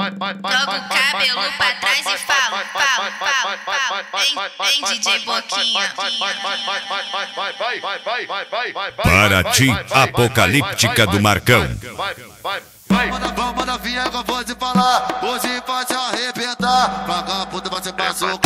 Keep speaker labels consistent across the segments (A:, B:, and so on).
A: Joga o cabelo pra trás e fala. Vem DJ Boquinha.
B: Paraty Apocalíptica do Marcão.
C: Vamos na vinha que eu vou te falar. Hoje vai te arrebentar. Vagabundo vai te machucar.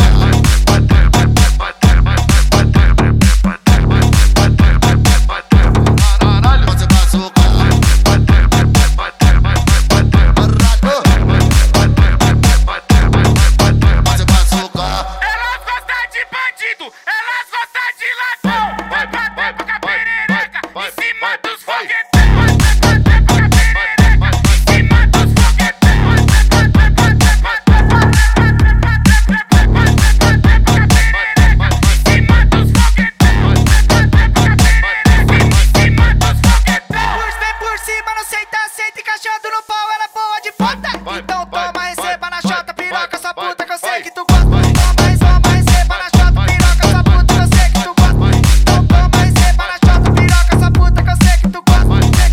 D: Senta encaixando no pau, ela é boa de foda. Então toma, receba na chota, piroca, essa puta que eu sei que tu gosta. Toma, receba na chota, piroca, essa puta que eu sei que tu gosta. Então toma, receba na chota, piroca, essa puta que eu sei que tu gosta.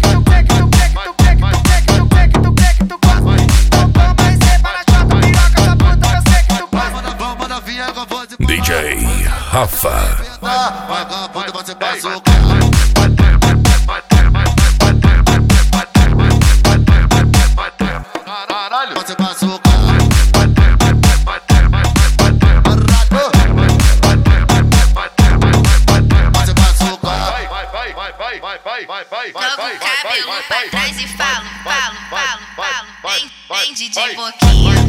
D: Então toma, receba na chota, piroca, essa puta que eu sei que tu gosta.
C: Vamos na vinha que eu vou te falar.
B: DJ Rafa.
C: Vagabundo vai te machucar.
A: Joga o cabelo pra trás e falo. Vem DJ Boquinha.